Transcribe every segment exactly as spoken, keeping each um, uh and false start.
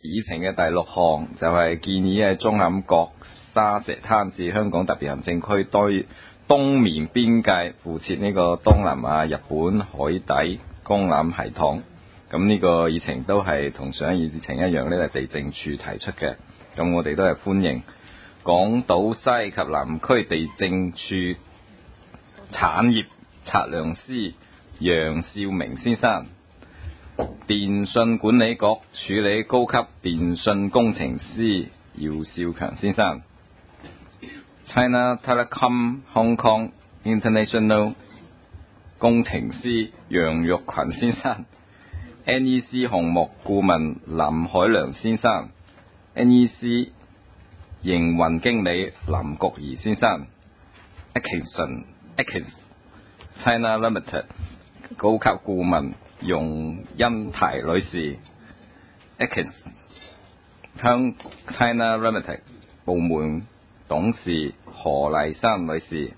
議程嘅第六項就係建議喺中坎角沙石灘至香港特別行政區對東面邊界附設呢個東南亞日本海底公纜系統。咁呢個議程都係同上一議程一樣，呢係地政處提出嘅。咁我哋都係歡迎港島西及南區地政處產業測量師楊兆明先生、電信管理局處理高級電信工程師姚少強先生、China Telecom Hong Kong International 工程師楊玉群先生、N E C 項目顧問林海良先生、N E C 營運經理林國儀先生、Atkinson Atkins China Limited 高級顧問容欣提女士、Atkins 香 China Limited 部門董事何麗珊女士。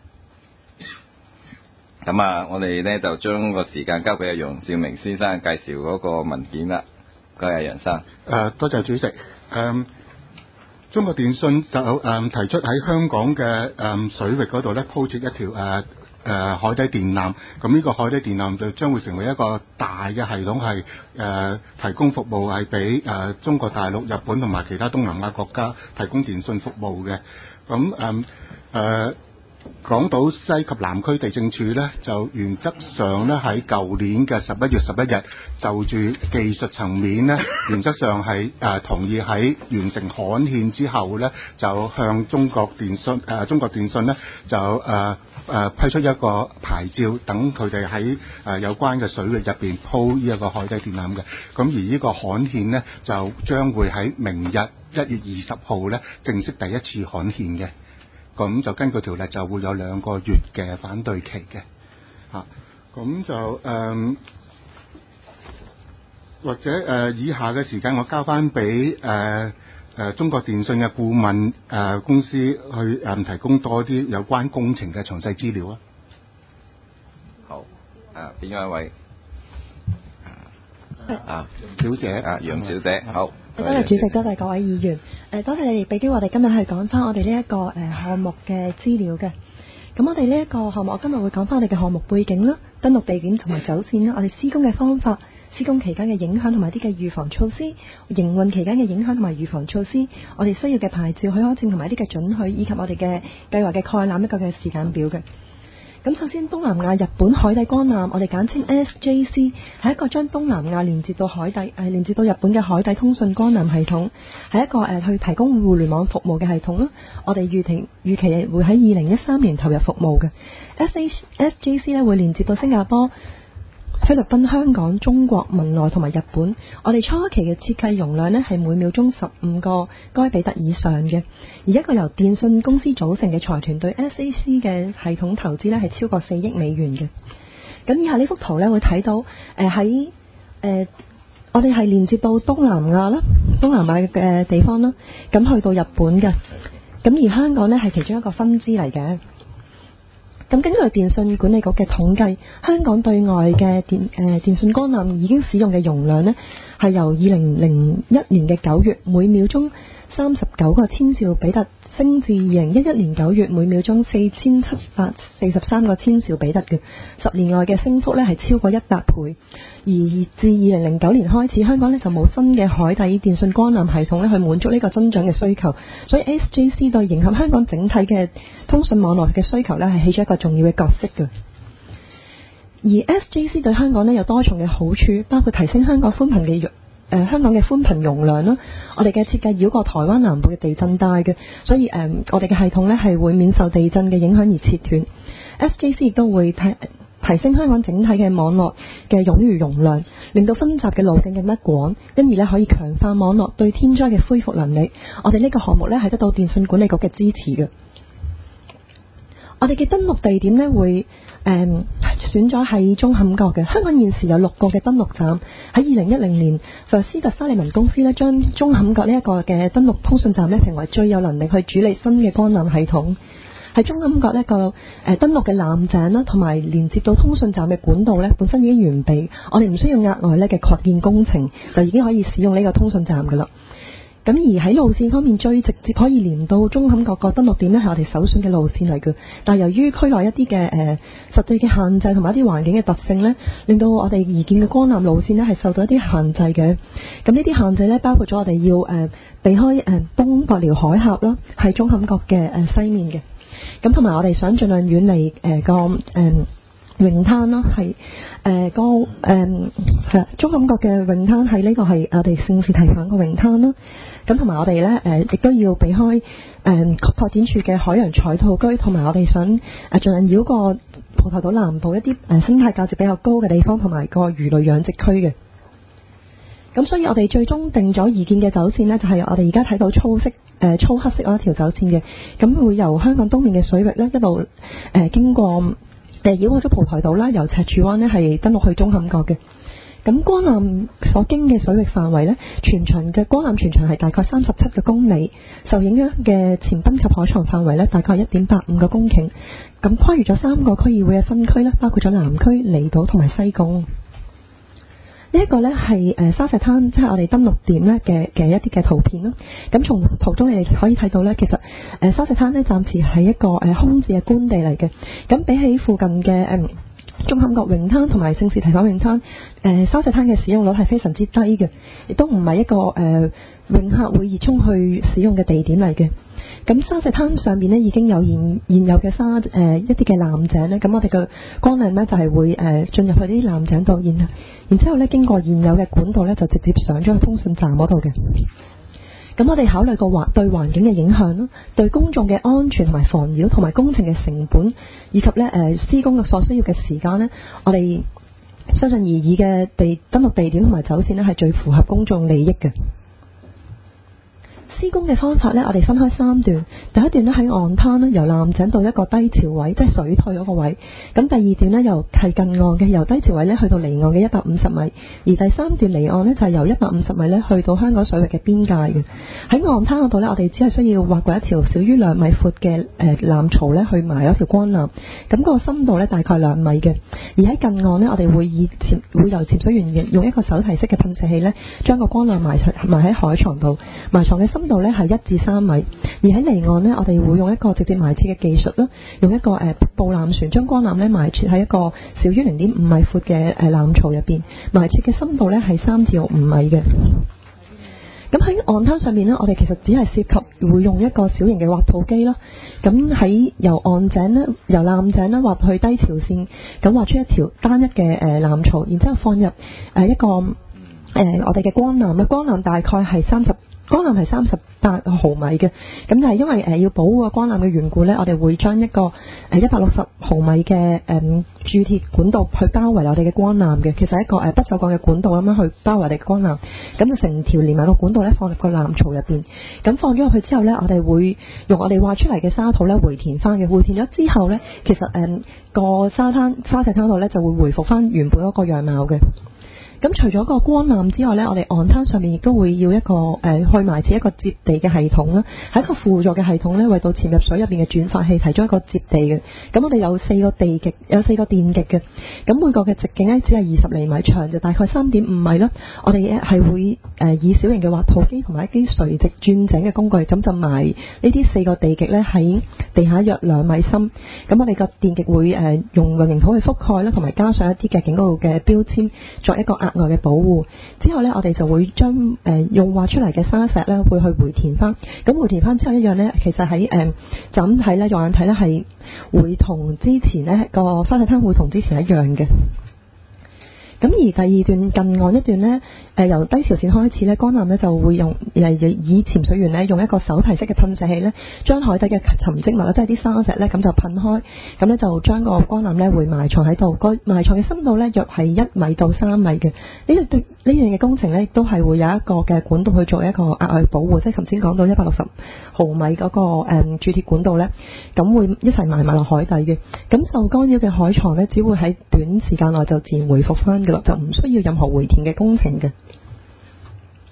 咁啊，我哋呢就將個時間交俾阿楊兆明先生介紹嗰個文件啦。唔該啊，楊生。 誒，多謝主席。誒、嗯，中國電信就誒、嗯、提出喺香港嘅誒、嗯、水域嗰度咧鋪設一條誒誒、呃呃、海底電纜。咁呢個海底電纜就將會成為一個大嘅系統，係誒、呃、提供服務係俾誒中國大陸、日本同埋其他東南亞國家提供電信服務嘅。咁誒誒。港島西及南區地政處呢，就原則上呢喺舊年嘅十一月十一日就住技術層面呢，原則上係誒、呃、同意喺完成刊憲之後呢，就向中國電信誒、呃、中國電信呢就誒誒、呃呃、批出一個牌照，等佢哋喺誒有關嘅水域入邊鋪呢一個海底電纜嘅。咁而呢個刊憲呢，就將會喺明日一月二十號呢正式第一次刊憲嘅。咁就根據條例就會有兩個月嘅反對期嘅，嚇、啊，咁就誒、呃、或者誒、呃、以下嘅時間我交翻俾誒誒中國電信嘅顧問誒、呃、公司去誒、呃、提供多啲有關工程嘅詳細資料啊。 好，啊邊一位？啊， 小姐， 啊楊小姐，好。 多謝主席，多謝各位議員。誒，多謝你哋俾機會我哋今日去講翻我哋呢一個誒項目嘅資料嘅。咁我哋呢一個項目，我今日會講翻我哋嘅項目背景啦、登錄地點同埋走線啦、我哋施工嘅方法、施工期間嘅影響同埋啲嘅預防措施、營運期間嘅影響同埋預防措施、我哋需要嘅牌照許可證同埋一啲嘅准許，以及我哋嘅計劃嘅概覽一個嘅時間表嘅。咁首先，東南亞日本海底光纜，我哋簡稱 S J C， 係一個將東南亞連接到海底，誒、呃、連接到日本嘅海底通訊光纜系統，係一個誒、呃、去提供互聯網服務嘅系統啦。我哋預期預期會喺二零一三年投入服務嘅。S H S J C 咧會連接到新加坡、菲律賓、香港、中國、文萊同埋日本。我哋初期嘅設計容量呢係每秒鐘十五個該比特以上嘅，而一個由電信公司組成嘅財團對 S A C 嘅系統投資呢係超過四億美元嘅。咁以下呢幅圖呢會睇到，誒喺誒我哋係連接到東南亞啦，東南亞嘅地方啦，咁去到日本嘅，咁而香港呢係其中一個分支嚟嘅。咁根據電信管理局嘅統計，香港對外嘅電誒、呃、電信光纜已經使用嘅容量呢，係由二零零一年嘅九月每秒鐘三十九個千兆比特升至二零一一年九月每秒鐘四千七百四十三個千兆比特嘅，十年內嘅升幅呢係超過一百倍。而自二零零九年開始，香港呢就冇新嘅海底電信光纜系統呢去滿足呢個增長嘅需求，所以 S J C 對迎合香港整體嘅通訊網絡嘅需求呢係起咗一個重要嘅角色嘅。而 S J C 對香港呢有多重嘅好處，包括提升香港寬頻嘅誒、呃、香港嘅寬頻容量啦。我哋嘅設計繞過台灣南部嘅地震帶嘅，所以誒、呃、我哋嘅系統呢係會免受地震嘅影響而切斷。S J C 亦都會提提升香港整體嘅網絡嘅冗餘容量，令到分集嘅路徑更加廣，因而咧可以強化網絡對天災嘅恢復能力。我哋呢個項目咧係得到電信管理局嘅支持嘅。我哋嘅登錄地點咧會誒、嗯、選咗喺中坎角嘅。香港現時有六個嘅登錄站。喺二零一零年，佛斯特沙利文公司咧將中坎角呢一個嘅登錄通訊站咧評為最有能力去處理新嘅光纜系統。喺中坎角呢個誒、呃、登錄嘅纜井啦，同埋連接到通訊站嘅管道咧，本身已經完備，我哋唔需要額外咧嘅擴建工程，就已經可以使用呢個通訊站噶啦。 咁而喺路線方面，最直接可以連到中坎角個登陸點呢，係我哋首選嘅路線嚟嘅。但係由於區內一啲嘅誒實際嘅限制同埋一啲環境嘅特性呢，令到我哋擬建嘅光纜路線呢係受到一啲限制嘅。咁呢啲限制呢，包括咗我哋要誒、呃、避開誒、呃、東伯寮海峽啦，喺中坎角嘅誒西面嘅。咁同埋我哋想盡量遠離誒個誒。呃泳灘啦，係誒個誒係中坎角嘅泳灘，係呢個係我哋聖士提反個泳灘啦。咁同埋我哋咧誒亦都要避開誒、呃、拓展處嘅海洋彩兔居，同埋我哋想誒盡量繞過蒲台島南部一啲誒、呃、生態價值比較高嘅地方，同埋個魚類養殖區嘅。咁所以我哋最終定咗擬建嘅走線呢，就係、是、我哋而家睇到粗色誒、呃、粗黑色嗰一條走線嘅。咁會由香港東面嘅水域咧一路誒、呃、經過。誒繞過咗蒲台島啦，由赤柱灣呢係登陸去中坎角嘅。咁光纜所經嘅水域範圍呢，全長嘅光纜全長係大概三十七個公里，受影響嘅前濱及海床範圍呢，大概一點八五個公頃。咁跨越咗三個區議會嘅分區呢，包括咗南區、離島同埋西貢。呢一個呢係誒沙石灘，即係我哋登陸點呢嘅嘅一啲嘅圖片啦。咁從圖中你哋可以睇到呢，其實誒沙石灘呢暫時係一個誒空置嘅官地嚟嘅。咁比起附近嘅誒中坎角泳灘同埋聖士提反泳灘，誒沙石灘嘅使用率係非常之低嘅，亦都唔係一個誒泳客會熱衷去使用嘅地點嚟嘅。咁沙石灘上邊呢已經有現現有嘅沙誒、呃、一啲嘅纜井呢，咁我哋嘅光纜呢就係、是、會誒、呃、進入去啲纜井度，然然之後呢經過現有嘅管道呢，就直接上咗去通訊站嗰度嘅。咁我哋考慮過環對環境嘅影響啦，對公眾嘅安全同埋妨擾同埋工程嘅成本，以及呢誒、呃、施工嘅所需要嘅時間呢，我哋相信而議嘅地登陸地點同埋走線呢係最符合公眾利益嘅。施工嘅方法呢，我哋分開三段。第一段呢，喺岸灘呢，由纜井到一個低潮位，即係水退嗰個位。咁第二段呢，由係近岸嘅，由低潮位呢去到離岸嘅一百五十米。而第三段離岸呢，就係由一百五十米呢去到香港水域嘅邊界嘅。喺岸灘嗰度呢，我哋只係需要挖過一條少於兩米闊嘅誒纜槽呢去埋嗰條光纜。咁個深度呢，大概兩米嘅。而喺近岸呢，我哋會以潛會由潛水員用一個手提式嘅噴射器呢，將個光纜埋埋喺海床度，埋床嘅深度呢係一至三米，而喺離岸呢，我哋會用一個直接埋設嘅技術啦，用一個誒布纜船將光纜呢埋設喺一個少於零點五米闊嘅誒纜槽入邊，埋設嘅深度呢係三至五米嘅。咁喺岸灘上面呢，我哋其實只係涉及會用一個小型嘅挖土機啦。咁喺由岸井呢，由纜井呢挖去低潮線，咁挖出一條單一嘅誒纜槽，然之後放入誒一個誒、呃、我哋嘅光纜啦。光纜大概係三十。光纜係三十八毫米嘅，咁但係因為誒、呃、要保護個光纜嘅緣故呢，我哋會將一個誒一百六十毫米嘅誒鑄鐵管道去包圍我哋嘅光纜嘅，其實係一個誒不鏽鋼嘅管道咁樣去包圍我哋嘅光纜，咁就成條連埋個管道呢放入個纜槽入邊，咁放咗入去之後呢，我哋會用我哋挖出嚟嘅沙土呢回填翻嘅，回填咗之後呢，其實誒、呃、個沙灘沙石灘度呢就會回復翻原本嗰個樣貌嘅。咁除咗個光纜之外呢，我哋岸灘上面亦都會要一個誒、呃、去埋設一個接地嘅系統啦，係一個輔助嘅系統呢，為到潛入水入邊嘅轉發器提供一個接地嘅。咁我哋有四個地極，有四個電極嘅。咁每個嘅直徑呢，只係二十厘米，長就大概三點五米啦。我哋係會誒、呃、以小型嘅挖土機同埋一啲垂直鑽井嘅工具，咁就埋呢啲四個地極呢喺地下約兩米深。咁我哋個電極會誒、呃、用混凝土去覆蓋啦，同埋加上一啲嘅警告嘅標籤，作一個額外嘅保護。之後呢，我哋就會將誒、呃、用挖出嚟嘅沙石呢，會去回填翻。咁回填翻之後一樣呢，其實喺誒就咁睇呢，肉眼睇呢，係會同之前呢個沙石灘會同之前一樣嘅。咁而第二段近岸一段呢，誒、呃、由低潮線開始呢，光纜呢就會用誒以潛水員呢用一個手提式嘅噴射器呢，將海底嘅沉積物啦，即係啲沙石呢，咁就噴開，咁呢就將個光纜呢會埋藏喺度，個埋藏嘅深度呢約係一米到三米嘅。呢個對呢樣嘅工程呢，都係會有一個嘅管道去做一個額外保護，即係頭先講到一百六十毫米嗰、那個誒鑄鐵管道呢，咁會一齊埋埋落海底嘅。咁受干擾嘅海床呢，只會喺短時間內就自然回復翻。就唔需要任何回填嘅工程嘅。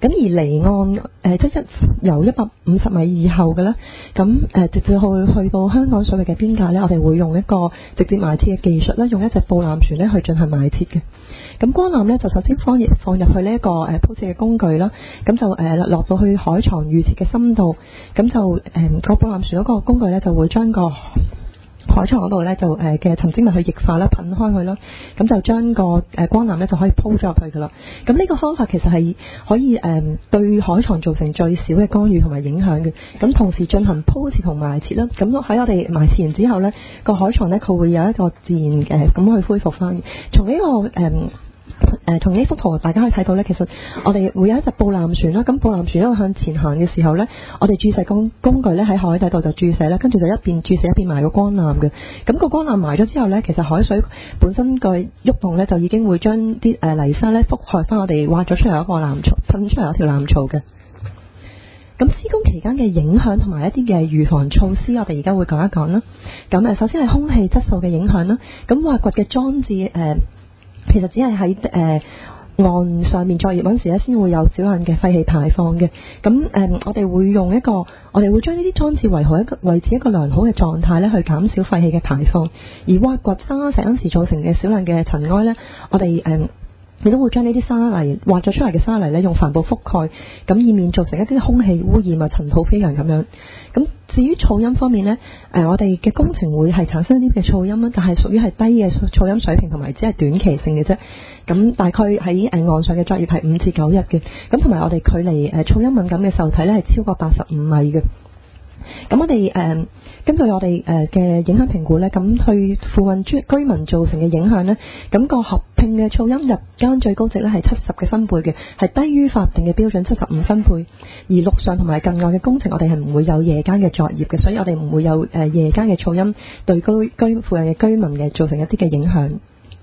咁而離岸誒即係由一百五十米以後嘅咧，咁誒、呃、直至去去到香港水域嘅邊界咧，我哋會用一個直接埋設嘅技術咧，用一隻布纜船咧去進行埋設嘅。咁光纜咧就首先放入放入去呢一個誒鋪設嘅工具啦，咁就誒、呃、落到去海床預設嘅深度，咁就誒、呃、個布纜船嗰個工具咧就會將個海床嗰度咧就誒嘅沉積物去液化啦，噴開佢啦，咁就將個誒光纜咧就可以鋪咗入去噶啦。咁呢個方法其實係可以誒、呃、對海床造成最少嘅干預同埋影響嘅。咁同時進行鋪設同埋設啦。咁喺我哋埋設完之後咧，個海床咧佢會有一個自然誒咁、呃、去恢復翻。從呢、這個誒。呃誒，從呢幅圖大家可以睇到咧，其實我哋會有一隻布纜船啦。咁布纜船一路向前行嘅時候咧，我哋注射工工具咧喺海底度就注射啦，跟住就一邊注射一邊埋個光纜嘅。咁個光纜埋咗之後咧，其實海水本身個喐動咧就已經會將啲誒泥沙咧覆蓋翻我哋挖咗出嚟一個纜槽，噴出嚟一條纜槽嘅。咁施工期間嘅影響同埋一啲嘅預防措施，我哋而家會講一講啦。咁誒，首先係空氣質素嘅影響啦。咁挖掘嘅裝置誒。呃其實只係喺誒岸上面作業嗰陣時咧，先會有少量嘅廢氣排放嘅。咁誒、呃，我哋會用一個，我哋會將呢啲裝置維好一個維持一個良好嘅狀態咧，去減少廢氣嘅排放。而挖掘沙石嗰陣時造成嘅少量嘅塵埃咧，我哋誒。呃你都會將呢啲沙泥挖咗出嚟嘅沙泥咧，用帆布覆蓋，咁以免造成一啲空氣污染啊、塵土飛揚咁樣。咁至於噪音方面呢，誒、呃、我哋嘅工程會係產生一啲嘅噪音啦，但係屬於係低嘅噪音水平，同埋只係短期性嘅啫。咁大概喺誒岸上嘅作業係五至九日嘅。咁同埋我哋距離誒噪音敏感嘅受體咧係超過八十五米嘅。咁我哋誒、呃、根據我哋誒嘅影響評估咧，咁去附近居居民造成嘅影響咧，咁個合併嘅噪音日間最高值咧係七十嘅分貝嘅，係低於法定嘅標準七十五分貝。而陸上同埋近岸嘅工程，我哋係唔會有夜間嘅作業嘅，所以我哋唔會有誒、呃、夜間嘅噪音對居居附近嘅居民嘅造成一啲嘅影響。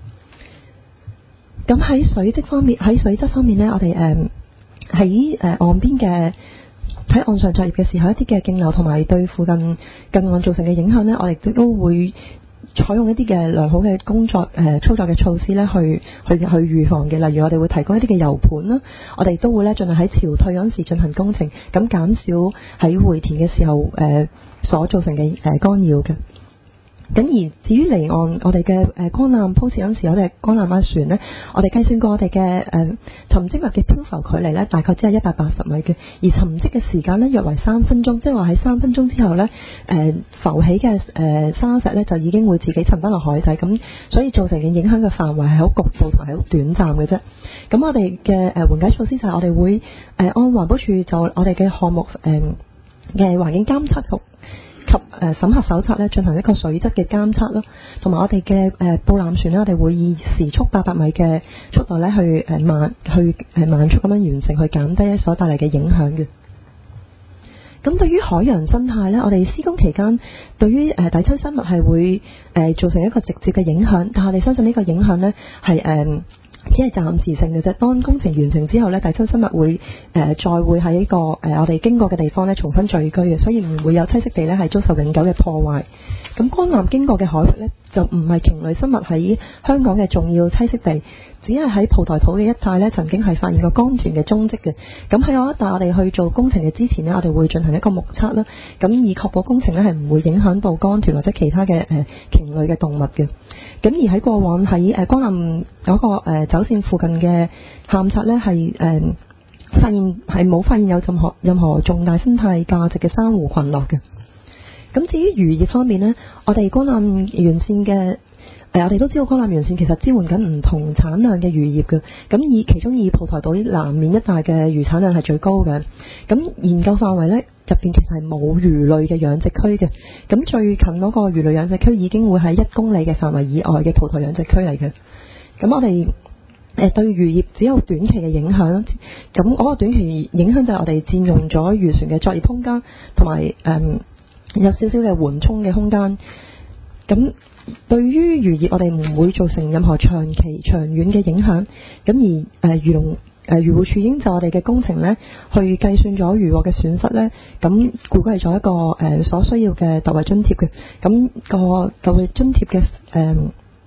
咁喺水質方面，喺水質方面咧，我哋誒喺誒岸邊嘅。喺岸上作業嘅時候，一啲嘅徑流同埋對附近近岸造成嘅影響呢，我哋都會採用一啲嘅良好嘅工作誒、呃、操作嘅措施咧，去去去預防嘅。例如我哋會提供一啲嘅油盤啦，我哋都會咧盡量喺潮退嗰陣時進行工程，咁減少喺回填嘅時候誒、呃、所造成嘅誒、呃、干擾嘅。咁而至於離岸，我哋嘅誒光纜鋪設嗰陣時，我哋光纜馬船咧，我哋計算過我哋嘅誒沉積物嘅漂浮距離咧，大概只係一百八十米嘅，而沉積嘅時間咧約為三分鐘，即係話喺三分鐘之後咧，誒、呃、浮起嘅誒、呃、沙石咧就已經會自己沉翻落海底，咁所以造成嘅影響嘅範圍係好局部同埋好短暫嘅啫。咁我哋嘅誒緩解措施就係我哋會誒、呃、按環保署就我哋嘅項目誒嘅環境監測局及誒審核手冊咧，進行一個水質嘅監測咯，同埋我哋嘅誒布纜船咧，我哋會以時速八百米嘅速度咧去誒慢去誒慢速咁樣完成，去減低所帶嚟嘅影響嘅。咁對於海洋生態咧，我哋施工期間對於誒底棲生物係會誒造成一個直接嘅影響，但係我哋相信呢個影響咧係誒只係暫時性嘅啫。當工程完成之後咧，底棲生物會誒、呃、再會喺一個誒、呃、我哋經過嘅地方咧重新聚居嘅，所以唔會有棲息地咧係遭受永久嘅破壞。咁光纜經過嘅海域咧就唔係鯨類生物喺香港嘅重要棲息地，只係喺蒲台島嘅一帶咧曾經係發現過江豚嘅蹤跡嘅。咁喺嗰一帶我哋去做工程嘅之前呢，我哋會進行一個目測啦，咁以確保工程咧係唔會影響到江豚或者其他嘅誒鯨類嘅動物嘅。咁而喺過往喺誒光纜嗰個誒走線附近嘅勘測咧係誒發現係冇發現有任何任何重大生態價值嘅珊瑚群落嘅。咁至於漁業方面呢，我哋光纜沿線嘅誒、呃，我哋都知道光纜沿線其實支援緊唔同產量嘅漁業嘅。咁以其中以蒲台島南面一帶嘅漁產量係最高嘅。咁研究範圍呢，入邊其實係冇魚類嘅養殖區嘅。咁最近嗰個魚類養殖區已經會喺一公里嘅範圍以外嘅蒲台養殖區嚟嘅。咁我哋誒、呃、對漁業只有短期嘅影響。咁嗰個短期影響就係我哋佔用咗漁船嘅作業空間，同埋誒有少少嘅緩衝嘅空間。咁對於漁業，我哋唔會造成任何長期長遠嘅影響。咁而誒漁農誒漁護署已經就我哋嘅工程咧，去計算咗漁獲嘅損失咧，咁估計咗一個誒、呃、所需要嘅特惠津貼嘅。咁、那個特惠津貼嘅誒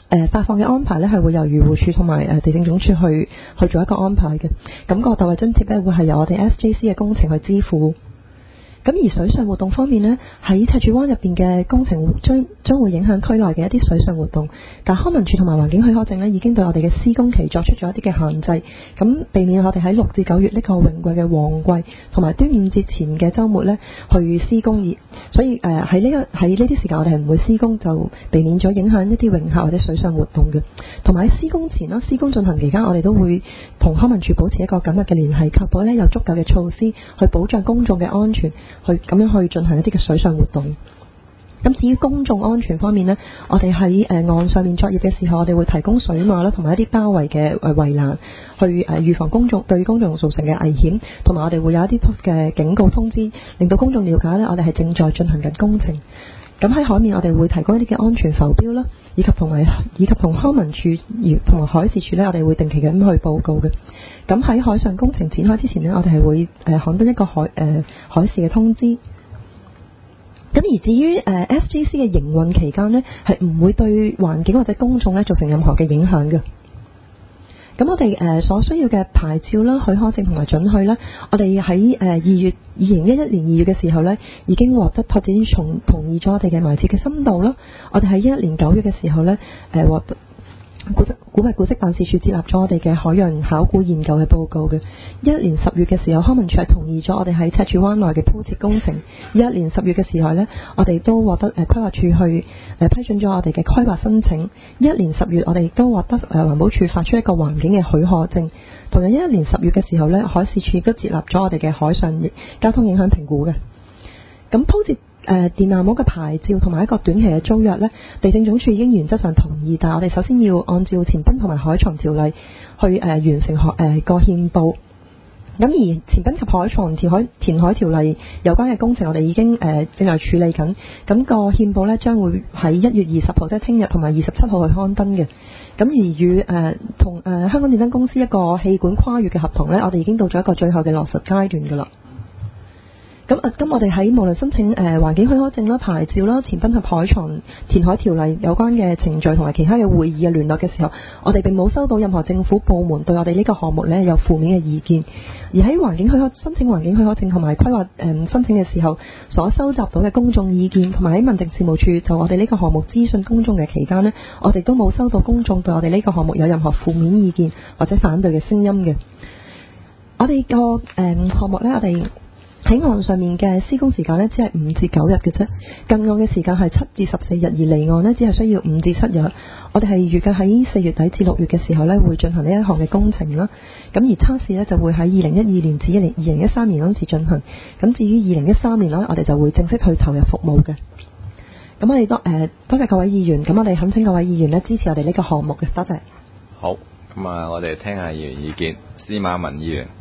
誒發放嘅安排咧係會由漁護署同埋誒地政總署去去做一個安排嘅。咁個特惠津貼咧會係由我哋 S J C 嘅工程去支付。咁而水上活動方面呢，喺赤柱灣入邊嘅工程將將會影響區內嘅一啲水上活動，但康文署同埋環境許可證呢已經對我哋嘅施工期作出咗一啲嘅限制，咁避免我哋喺六至九月呢個榮貴嘅旺季同埋端午節前嘅週末呢去施工，而所以誒喺呢個喺呢啲時間我哋係唔會施工，就避免咗影響一啲泳客或者水上活動嘅。同埋喺施工前啦，施工進行期間我哋都會同康文署保持一個緊密嘅聯繫，確保呢有足夠嘅措施去保障公眾嘅安全，去咁樣去進行一啲嘅水上活動。咁至於公眾安全方面呢，我哋喺誒岸上面作業嘅時候，我哋會提供水馬啦，同埋一啲包圍嘅誒圍欄，去誒預防公眾對公眾造成嘅危險，同埋我哋會有一啲嘅警告通知，令到公眾了解呢，我哋係正在進行緊工程。咁喺海面，我哋會提供一啲嘅安全浮標啦，以及同埋以及同康文署同埋海事處呢，我哋會定期咁去報告嘅。咁喺海上工程展開之前呢，我哋係會誒刊登一個海誒、呃、海事嘅通知。咁而至於誒 S G C 嘅營運期間呢，係唔會對環境或者公眾咧造成任何嘅影響嘅。咁我哋誒所需要嘅牌照啦、許可證同埋准許咧，我哋喺誒二月二零一一年二月嘅時候咧，已經獲得拓展署從同意咗我哋嘅埋設嘅深度啦。我哋喺一一年九月嘅時候咧，誒獲得古古物古蹟辦事處接納咗我哋嘅海洋考古研究嘅報告嘅。一一年十月嘅時候，康文署係同意咗我哋喺赤柱灣內嘅鋪設工程。一一年十月嘅時候呢，我哋都獲得誒規劃處去誒、呃、批准咗我哋嘅規劃申請。一一年十月，我哋亦都獲得誒環保署發出一個環境嘅許可證。同樣一一年十月嘅時候呢，海事處亦都接納咗我哋嘅海上交通影響評估嘅。咁鋪設誒、呃、電纜網嘅牌照同埋一個短期嘅租約呢，地政總署已經原則上同意，但係我哋首先要按照前濱同埋海床條例去誒、呃、完成學誒個憲報。咁而前濱及海床填海填海條例有關嘅工程，我哋已經誒、呃、正在處理緊。咁、個憲報呢，將會喺一月二十號，即係聽日同埋二十七號去刊登嘅。咁而與誒同誒香港電燈公司一個氣管跨越嘅合同呢，我哋已經到咗一個最後嘅落實階段㗎啦。咁啊，咁我哋喺無論申請誒、呃、環境許可證啦、牌照啦、前濱及海床填海條例有關嘅程序同埋其他嘅會議嘅聯絡嘅時候，我哋並冇收到任何政府部門對我哋呢個項目呢有負面嘅意見。而喺環境許可申請環境許可證同埋規劃誒、呃、申請嘅時候，所收集到嘅公眾意見同埋喺民政事務處就我哋呢個項目諮詢公眾嘅期間呢，我哋都冇收到公眾對我哋呢個項目有任何負面意見或者反對嘅聲音嘅。我哋個誒項目呢，我哋喺岸上面嘅施工時間呢，只係五至九日嘅啫。近岸嘅時間係七至十四日，而離岸呢，只係需要五至七日。我哋係預計喺四月底至六月嘅時候呢，會進行呢一項嘅工程啦。咁而測試呢，就會喺二零一二年至二零一三年嗰陣時進行。咁至於二零一三年呢，我哋就會正式去投入服務嘅。咁我哋多誒多謝各位議員，咁我哋懇請各位議員呢支持我哋呢個項目嘅，多謝。 好，咁啊，我哋聽下議員意見。司馬文議員。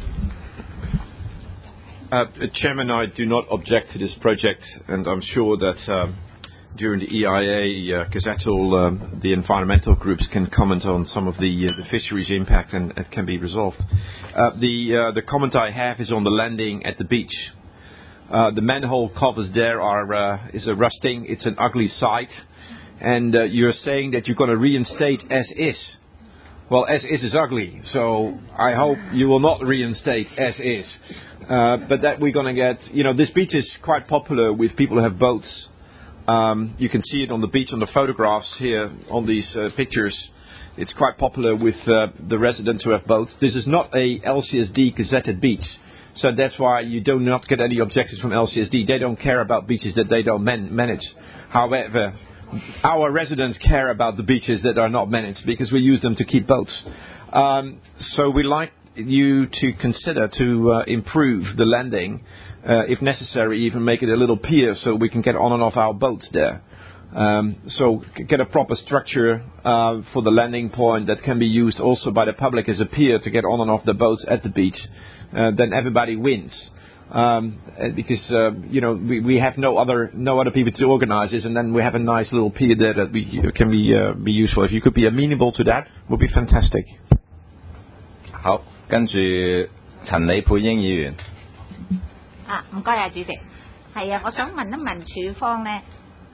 Uh, Chairman, I do not object to this project, and I'm sure that uh, during the E I A uh, Gazettal, um, the environmental groups can comment on some of the, uh, the fisheries impact, and it can be resolved. Uh, the uh, the comment I have is on the landing at the beach. Uh, the manhole covers there are uh, is a rusting. It's an ugly sight, and uh, you're saying that you're going to reinstate as is. Well, as is is ugly, so I hope you will not reinstate as is. Uh, but that we're going to get, you know, this beach is quite popular with people who have boats. Um, you can see it on the beach on the photographs here on these uh, pictures. It's quite popular with uh, the residents who have boats. This is not a L C S D gazetted beach, so that's why you do not get any objections from L C S D. They don't care about beaches that they don't man- manage. However, our residents care about the beaches that are not managed because we use them to keep boats. Um, so we like you to consider to uh, improve the landing, uh, if necessary, even make it a little pier so we can get on and off our boats there. Um, so get a proper structure uh, for the landing point that can be used also by the public as a pier to get on and off the boats at the beach. Uh, then everybody wins. Um, because uh, you know we, we have no other no other people to organize this, and then we have a nice little pier there that we can be uh, be useful. If you could be amenable to that, would be fantastic. 好，跟住陳李佩英議員。 啊，唔該啊，主席。係啊，我想問一問署方呢，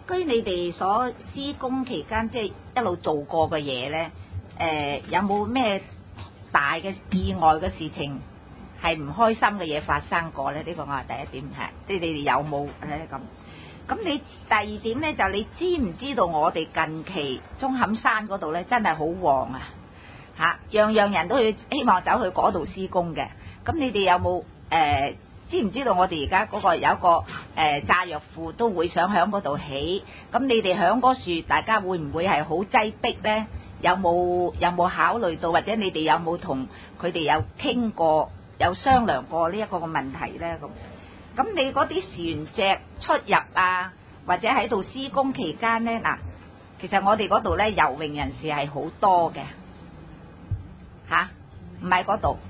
據你哋所施工期間即係一路做過嘅嘢咧，誒、呃、有冇咩大嘅意外嘅事情係唔開心嘅嘢發生過咧？呢、這個我係第一點係，即係你哋有冇咧咁？咁你第二點咧就你知唔知道我哋近期中坎山嗰度咧真係好旺啊！嚇、啊，樣樣人都去希望走去嗰度施工嘅。咁你哋有冇誒、呃、知唔知道我哋而家嗰個有一個誒、呃、炸藥庫都會想喺嗰度起？咁你哋喺嗰樹，大家會唔會係好擠迫咧？有冇有冇考慮到，或者你哋有冇同佢哋有傾過、有商量過呢一個嘅問題咧？咁咁你嗰啲船隻出入啊，或者喺度施工期間咧，嗱，其實我哋嗰度咧游泳人士係好多嘅，吓，唔係嗰度，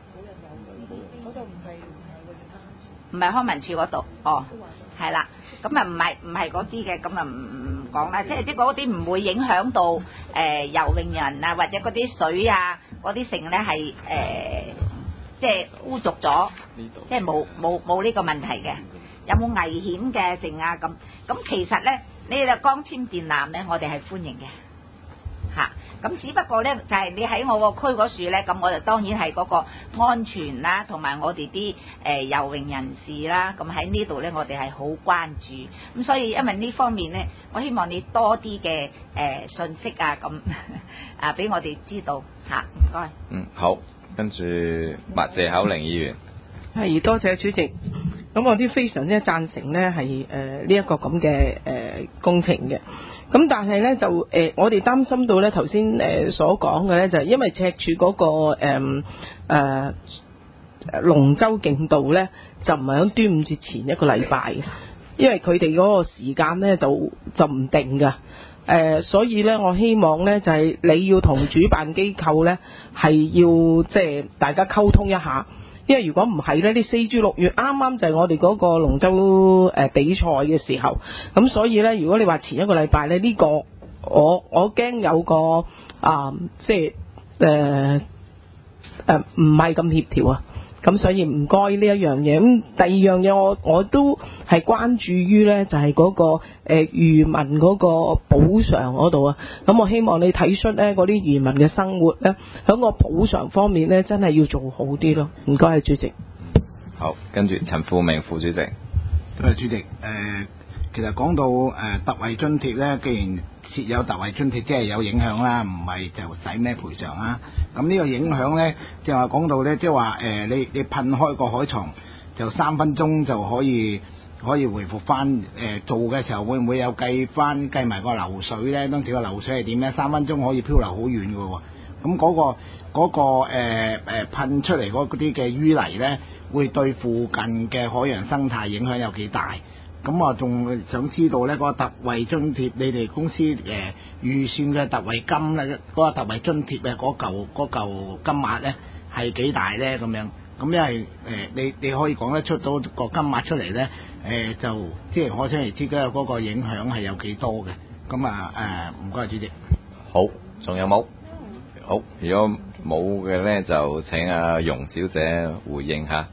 唔係康文署嗰度，哦，係啦，咁啊唔係唔係嗰啲嘅，咁啊唔唔講啦，即係即係嗰啲唔會影響到誒、呃、游泳人啊，或者嗰啲水啊，嗰啲剩咧係誒。即係污濁咗，即係冇冇冇呢個問題嘅，有冇危險嘅剩啊咁？咁其實咧，呢個光纖電纜咧，我哋係歡迎嘅，嚇。咁只不過咧，就係、是、你喺我個區嗰處咧，咁我就當然係嗰個安全啦，同埋我哋啲誒游泳人士啦，咁喺呢度咧，我哋係好關注。咁所以因為呢方面咧，我希望你多啲嘅誒信息啊，咁啊俾我哋知道嚇。唔該。 嗯，好。跟住麥謝口玲議員， 係多謝主席。咁我啲非常之贊成呢係誒呢一個咁嘅誒工程嘅。咁但係呢，就誒、呃、我哋擔心到呢頭先誒所講嘅呢，就係、是、因為赤柱嗰、那個誒誒龍舟競渡呢，就唔係喺端午節前一個禮拜嘅，因為佢哋嗰個時間呢就就唔定㗎。誒、呃，所以咧，我希望咧就係、是、你要同主辦機構咧係要即係大家溝通一下，因為如果唔係咧，你四至六月啱啱就係我哋嗰個龍舟誒比賽嘅時候，咁所以咧，如果你話前一個禮拜咧，呢、這個我我驚有個啊、呃，即係誒誒唔係咁協調啊。咁所以唔該呢一樣嘢。咁第二樣嘢我我都係關注於呢，就係嗰個誒漁民嗰個補償嗰度啊。咁我希望你睇出呢嗰啲漁民嘅生活呢，喺個補償方面呢，真係要做好啲咯。唔該，主席。 好，跟住陳富明副主席。 誒，主席，誒、呃，其實講到誒、呃、特惠津貼呢，既然設有特惠津貼，即係有影響啦，唔係就使咩賠償啦。咁呢個影響呢，即係話講到呢，即係話誒，你你噴開個海床就三分鐘就可以可以回復翻誒、呃、做嘅時候，會唔會有計翻計埋個流水呢？當時個流水係點呢？三分鐘可以漂流好遠嘅喎。咁嗰、那個嗰、那個誒誒、呃、噴出嚟嗰啲嘅淤泥呢，會對附近嘅海洋生態影響有幾大？咁我仲想知道呢嗰、那個特惠津貼，你哋公司誒、呃、預算嘅特惠金咧，嗰、那個特惠津貼嘅嗰嚿嗰嚿金額呢係幾大呢？咁樣咁因為誒、呃、你你可以講得出到個金額出嚟呢，誒、呃、就即係可想而知嘅嗰個影響係有幾多嘅。咁啊誒唔該主席。 好，仲有冇？好，如果冇嘅呢，就請阿容小姐回應下。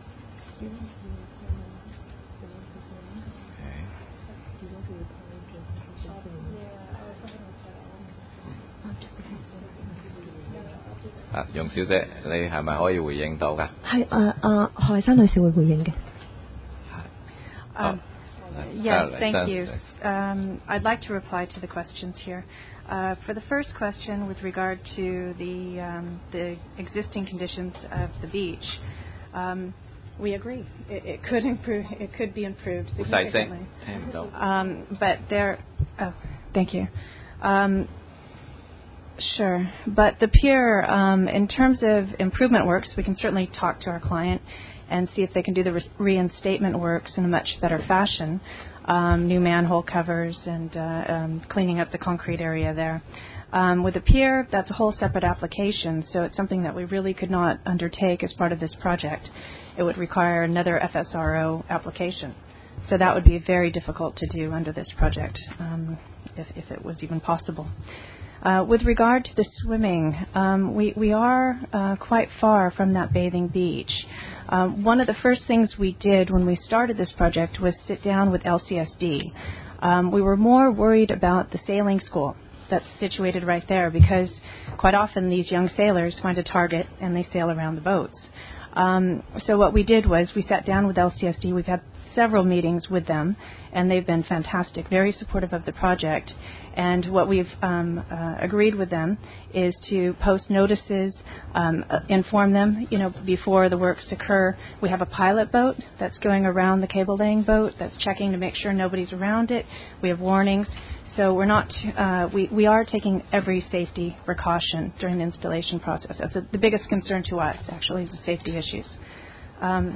啊，容小姐，你係咪可以回應到㗎？ 係誒誒，何麗珊女士會回應嘅。 Um, yes, thank you. Um, I'd like to reply to the questions here. Uh, for the first question, with regard to the um, the existing conditions of the beach, um, we agree it, it could improve. It could be improved significantly. Um, but there. Oh, thank you. Um, Sure, but the pier, um, in terms of improvement works, we can certainly talk to our client and see if they can do the re- reinstatement works in a much better fashion, um, new manhole covers and uh, um, cleaning up the concrete area there. Um, with the pier, that's a whole separate application, so it's something that we really could not undertake as part of this project. It would require another F S R O application. So that would be very difficult to do under this project, um, if, if it was even possible. Uh, with regard to the swimming, um, we, we are uh, quite far from that bathing beach. Um, one of the first things we did when we started this project was sit down with L C S D Um, we were more worried about the sailing school that's situated right there, because quite often these young sailors find a target and they sail around the boats. Um, so what we did was we sat down with L C S D. We've had several meetings with them, and they've been fantastic, very supportive of the project. And what we've um, uh, agreed with them is to post notices, um, uh, inform them, you know, before the works occur. We have a pilot boat that's going around the cable laying boat that's checking to make sure nobody's around it. We have warnings. So we're not, uh, we, we are taking every safety precaution during the installation process. That's a, the biggest concern to us, actually, is the safety issues. Um,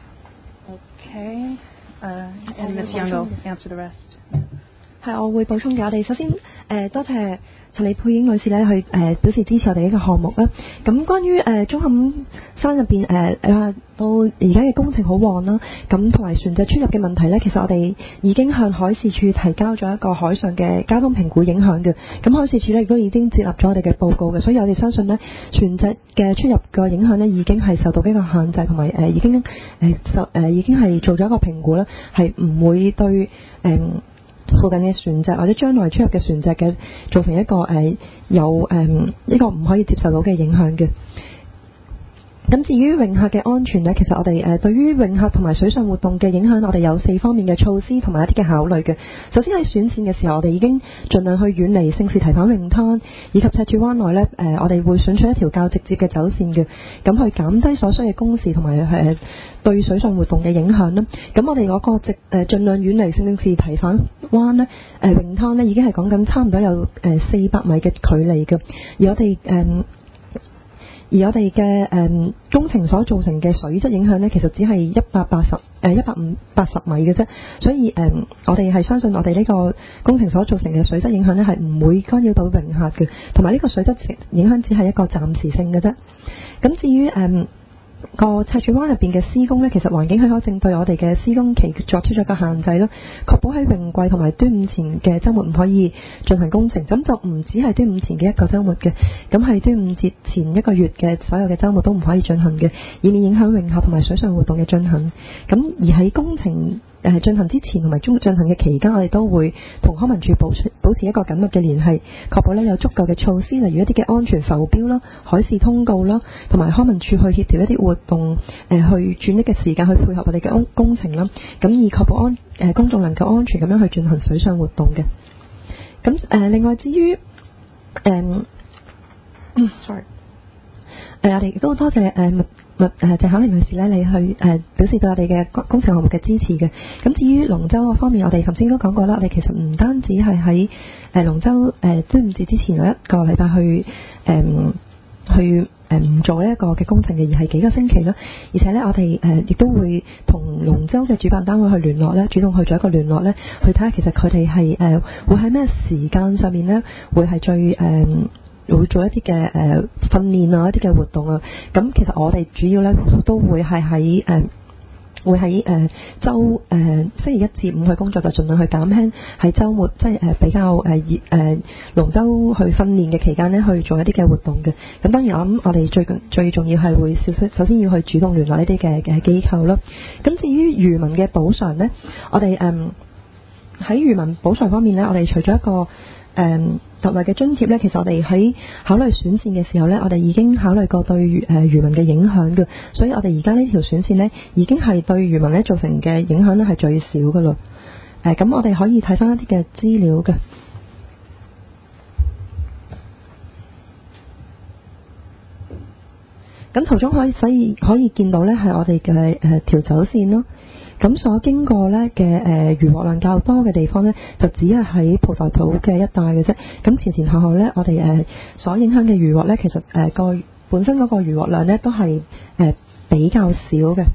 okay. Uh, and Miz Young will answer the rest. 係，我會補充嘅。我哋首先誒、呃、多謝陳李佩英女士咧去誒、呃、表示支持我哋呢個項目啦。咁關於誒中磡山入邊誒誒到而家嘅工程好旺啦，咁同埋船隻出入嘅問題咧，其實我哋已經向海事處提交咗一個海上嘅交通評估影響嘅。咁海事處咧亦都已經接納咗我哋嘅報告嘅，所以我哋相信咧船隻嘅出入嘅影響咧已經係受到呢個限制，同埋誒已經誒、呃、受誒、呃、已經係做咗一個評估啦，係唔會對誒。呃附近嘅船隻或者將來出入嘅船隻嘅造成一個誒、呃、有誒、呃、一個唔可以接受到嘅影響嘅。咁至於泳客嘅安全呢，其實我哋誒、呃、對於泳客同埋水上活動嘅影響，我哋有四方面嘅措施同埋一啲嘅考慮嘅。首先喺選線嘅時候，我哋已經盡量去遠離聖士提反泳灘以及赤柱灣內呢，誒、呃、我哋會選取一條較直接嘅走線嘅，咁去減低所需嘅工時同埋誒對水上活動嘅影響啦。咁我哋嗰個直誒、呃、盡量遠離聖士提反灣呢，誒、呃、泳灘呢已經係講緊差唔多有誒四百米嘅距離嘅，而我哋誒。呃而我哋嘅誒工程所造成嘅水質影響呢，其實只係一百八十誒一百五八十米嘅啫，所以誒、呃、我哋係相信我哋呢個工程所造成嘅水質影響呢，係唔會干擾到泳客嘅，同埋呢個水質影響只係一個暫時性嘅啫。咁至於誒、呃個赤柱灣入邊嘅施工呢，其實環境許可證對我哋嘅施工期作出咗個限制咯，確保喺泳季同埋端午前嘅週末唔可以進行工程。咁就唔止係端午前嘅一個週末嘅，咁係端午節前一個月嘅所有嘅週末都唔可以進行嘅，以免影響泳客同埋水上活動嘅進行。咁而喺工程誒進行之前同埋中進行嘅期間，我哋都會同康文署保持保持一個緊密嘅聯繫，確保咧有足夠嘅措施，例如一啲嘅安全浮標啦、海事通告啦，同埋康文署去協調一啲活動誒、呃、去轉一嘅時間去配合我哋嘅工工程啦，咁以確保安誒、呃、公眾能夠安全咁樣去進行水上活動嘅。咁誒、呃、另外至於誒、呃、sorry 誒、呃、我哋亦都多謝誒。呃誒謝巧玲女士咧，你去誒、呃、表示對我哋嘅工程項目嘅支持嘅。咁至於龍舟嗰方面，我哋頭先都講過啦，我哋其實唔單止係喺誒龍舟誒端午節之前有一個禮拜去誒、呃、去誒唔、呃、做呢一個嘅工程嘅，而係幾個星期啦。而且咧，我哋誒亦都會同龍舟嘅主辦單位去聯絡咧，主動去做一個聯絡咧，去睇下其實佢哋係誒會喺咩時間上面咧，會係最誒。呃會做一啲嘅誒訓練啊，一啲嘅活動啊。咁其實我哋主要咧都會係喺誒會喺誒週誒星期一至五去工作，就盡量去減輕喺週末即係誒比較誒熱誒龍舟去訓練嘅期間咧去做一啲嘅活動嘅。咁當然我諗我哋最最重要係會首先首先要去主動聯絡呢啲嘅嘅機構咯。咁至於漁民嘅補償咧，我哋誒喺漁民補償方面咧，我哋除咗一個誒特惠嘅津貼咧，其實我哋喺考慮選線嘅時候咧，我哋已經考慮過對誒漁民嘅影響嘅，所以我哋而家呢條選線咧，已經係對漁民咧造成嘅影響咧係最少噶啦。誒，咁我哋可以睇翻一啲嘅資料嘅。咁途中可以所以可以見到咧係我哋嘅誒條走線咯。咁所經過咧嘅誒漁獲量較多嘅地方咧，就只係喺蒲台島嘅一帶嘅啫。咁前前後後咧，我哋誒、呃、所影響嘅漁獲咧，其實誒個、呃、本身嗰個漁獲量咧都係誒、呃、比較少嘅。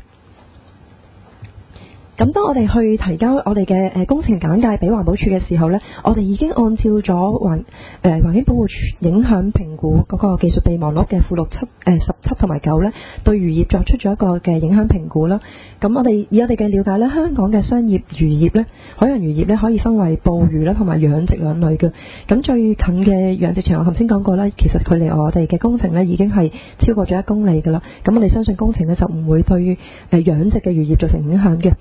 咁當我哋去提交我哋嘅誒工程簡介俾環保署嘅時候呢，我哋已經按照咗環誒環境保護署影響評估嗰個技術備忘錄嘅附錄七誒十七同埋九呢，對漁業作出咗一個嘅影響評估啦。咁我哋以我哋嘅了解呢，香港嘅商業漁業呢，海洋漁業呢，可以分為捕魚啦同埋養殖兩類嘅。咁最近嘅養殖場我頭先講過啦，其實距離我哋嘅工程呢已經係超過咗一公里㗎啦。咁我哋相信工程呢就唔會對誒養殖嘅漁業造成影響嘅。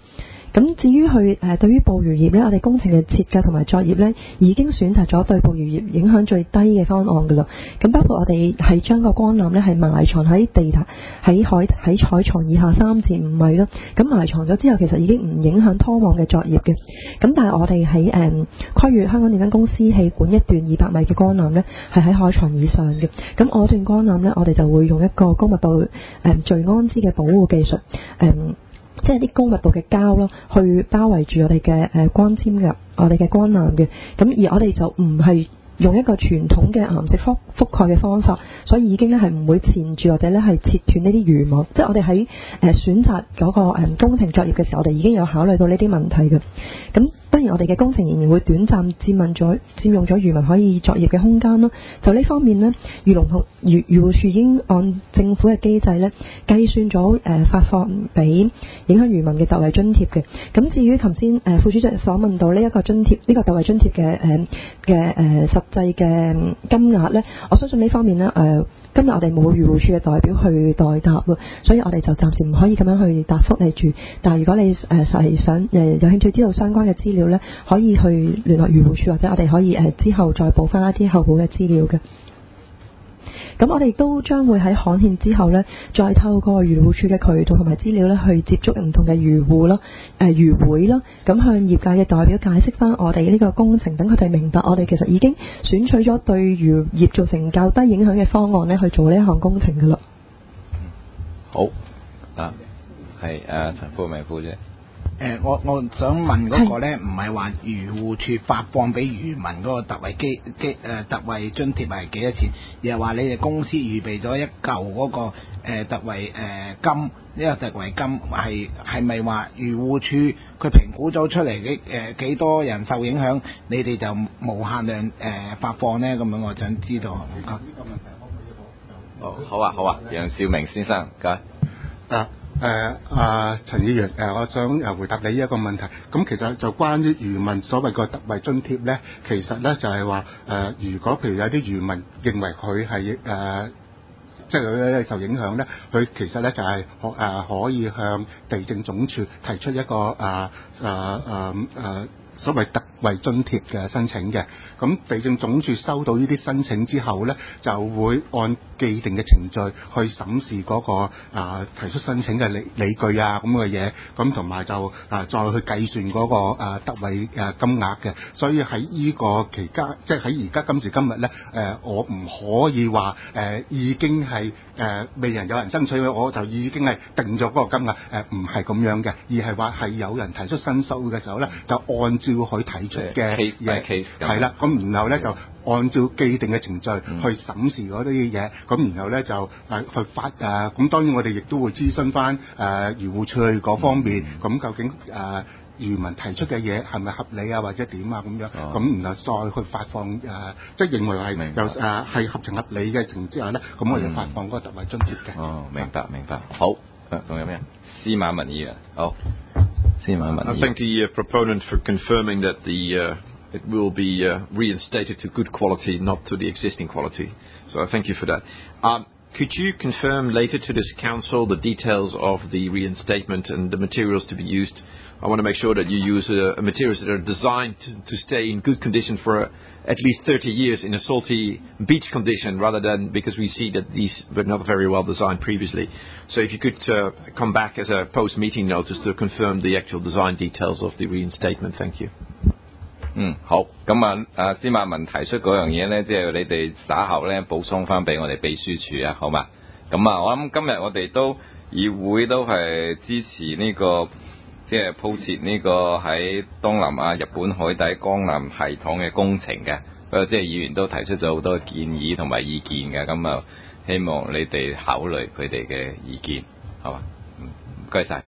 咁至於去誒、呃、對於捕魚業咧，我哋工程嘅設計同埋作業咧，已經選擇咗對捕魚業影響最低嘅方案㗎啦。咁包括我哋係將個光纜咧係埋藏喺地下喺海喺海床以下三至五米咯。咁埋藏咗之後，其實已經唔影響拖網嘅作業嘅。咁但係我哋喺誒跨越香港電燈公司氣管一段二百米嘅光纜咧，係喺海床以上嘅。咁我段光纜咧，我哋就會用一個高密度誒聚氨酯嘅保護技術誒。嗯即係啲高密度嘅膠咯，去包圍住我哋嘅誒光纖嘅，我哋嘅光纜嘅。咁而我哋就唔係用一個傳統嘅岩石覆覆蓋嘅方法，所以已經咧係唔會纏住或者咧係切斷呢啲漁網。即係我哋喺誒選擇嗰個誒工程作業嘅時候，我哋已經有考慮到呢啲問題嘅。咁當然我哋嘅工程仍然會短暫佔用咗佔用咗漁民可以作業嘅空間咯。就呢方面呢，漁農同漁漁護署已經按政府嘅機制咧計算咗誒、呃、發放俾影響漁民嘅特惠津貼嘅。咁至於頭先誒副主席所問到呢一個津貼呢、呢個特惠津貼嘅誒嘅誒實際嘅金額咧，我相信呢方面呢，誒、呃、今日我哋冇漁護署嘅代表去代答喎，所以我哋就暫時唔可以咁樣去答覆你住。但係如果你誒係、呃、想誒、呃、有興趣知道相關嘅資料咧，可以去聯絡漁護署，或者我哋可以誒、呃、之後再補翻一啲後補嘅資料嘅。咁我哋都將會喺刊憲之後呢，再透過漁護署嘅渠道同埋資料呢，去接觸唔同嘅漁戶啦、誒漁會啦，咁向業界嘅代表解釋翻我哋呢個工程，等佢哋明白我哋其實已經選取咗對漁業造成較低影響嘅方案呢，去做呢一項工程噶啦。 好啊，係誒陳富明副姐。 誒、呃，我我想問嗰個咧，唔係話漁護署發放俾漁民嗰個特惠基基誒特惠津貼係幾多錢，而係話你哋公司預備咗一嚿嗰、那個、呃、特惠誒、呃、金，呢、這個特惠金係係咪話漁護署佢評估咗出嚟幾誒幾多人受影響，你哋就無限量誒、呃、發放咧？咁樣我想知道。唔該。 哦，好啊，好啊，楊兆明先生，唔該。 啊。誒啊，陳議員，誒、呃，我想誒回答你呢一個問題。咁其實就關於漁民所謂個特惠津貼咧，其實咧就係話誒，如果譬如有啲漁民認為佢係誒，即係佢受影響咧，佢其實咧就係可誒可以向地政總署提出一個誒誒誒誒所謂特惠津貼嘅申請嘅。咁地政總署收到呢啲申請之後咧，就會按既定嘅程序去審視嗰、那個啊、呃、提出申請嘅理理據啊咁嘅嘢，咁同埋就啊、呃、再去計算嗰、那個啊、呃、特惠誒、呃、金額嘅。所以喺呢個期間，即係喺而家今時今日咧，誒、呃、我唔可以話誒、呃、已經係誒、呃、未人有人爭取，我就已經係定咗嗰個金額，誒唔係咁樣嘅，而係話係有人提出申訴嘅時候咧，就按照佢提出嘅嘢係啦。咁然後咧就按照既定嘅程序去審視嗰啲嘢，咁、嗯、然後咧就誒去發誒，咁、呃、當然我哋亦都會諮詢翻誒漁護署嗰方面，咁、嗯、究竟誒、呃、漁民提出嘅嘢係咪合理啊，或者點啊咁樣，咁、哦、然後再去發放誒、呃，即係認為係有誒係合情合理嘅情況之下咧，咁我哋發放嗰個特惠津貼嘅。 哦，明白明白。好，誒仲有咩？司馬文議員，好，司馬文議員。 I thank the proponent for confirming that the it will be uh, reinstated to good quality, not to the existing quality. So I thank you for that. Um, could you confirm later to this council the details of the reinstatement and the materials to be used? I want to make sure that you use uh, materials that are designed to, to stay in good condition for uh, at least thirty years in a salty beach condition, rather than because we see that these were not very well designed previously. So if you could uh, come back as a post-meeting notice to confirm the actual design details of the reinstatement. Thank you. 嗯，好，咁啊，啊司馬文提出嗰樣嘢咧，即係你哋稍後咧補充翻俾我哋秘書處啊，好嘛？咁啊，我諗今日我哋都議會都係支持呢、這個即係鋪設呢個喺東南亞日本海底光纜系統嘅工程嘅，不過即係議員都提出咗好多建議同埋意見嘅，咁啊希望你哋考慮佢哋嘅意見，好嘛？嗯，唔該晒。